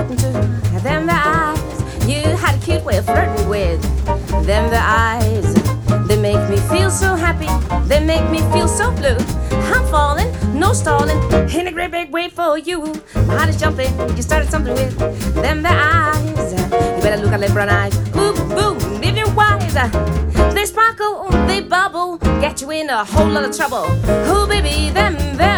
to them the eyes. You had a cute way of flirting with them the eyes. They make me feel so happy, they make me feel so blue. I'm falling, no stalling, in a great big way for you. My heart is jumping, you started something with them the eyes. You better look at them brown eyes, ooh, boom, if you're wise. They sparkle, they bubble, get you in a whole lot of trouble. Oh baby, them